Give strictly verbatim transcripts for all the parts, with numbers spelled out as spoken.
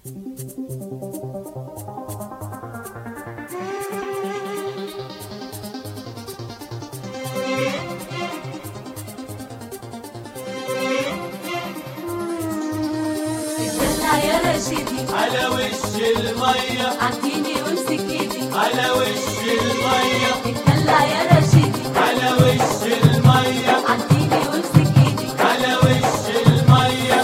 يا رشيدي على وش المية عديني وامسك ايدي على وش المية اتدلع يا رشيدي على وش المية عديني وامسك ايدي على وش المية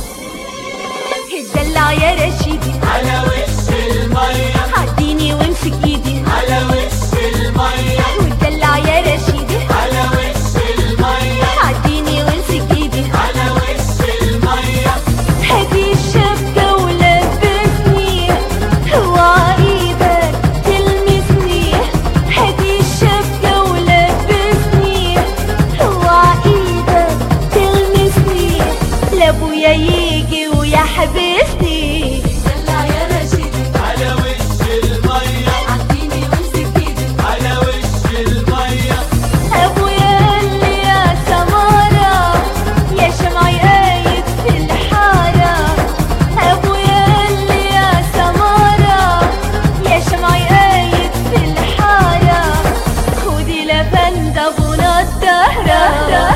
اتدلع يا رشيدي على وش المية عديني وامسك ايدي على وش المية واتدلع يا رشيدي على وش المية عديني وامسك ايدي على وش المية هدي الشبكة ولبسني وعيدك تلمسني هدي الشبكة ولبسني وعيدك تلمسني لابويا يجي ويحبسني دلع يا رشيدي على وش المية عديني وامسك ايدي على وش المية ابويا قال لي يا سمارة يا شمعي قايد في الحارة ابويا قال لي يا سمارة يا شمعي قايد في الحارة خدي لبندة بنا الدهرة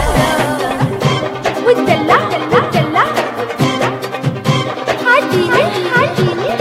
واتدلع واتدلع عديني عديني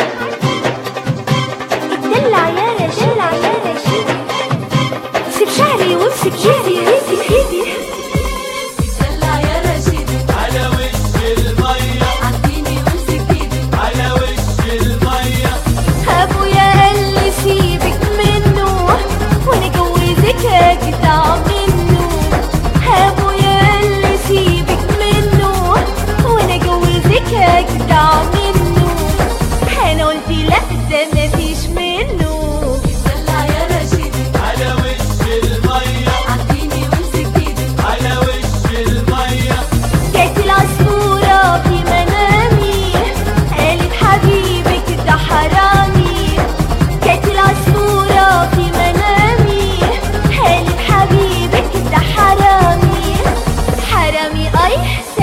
اتدلع يا رشيدي يا رشيدي سيب شعري وامسك ايدي امسك ايدي اتدلع يا رشيدي على وش المية عديني وامسك ايدي على وش المية ابويا قال لي سيبك منه وانا جوزك اجدع منه ابويا قال لي سيبك منه وانا جوزك اجدع منه انا قلت لا ده مفيش منه اتدلع يا رشيدي على وش المية عديني وامسك ايدي على وش المية جات العصفورة في منامي قالت حبيبك ده حرامي جات العصفورة في منامي قالت حبيبك ده حرامي حرامي اي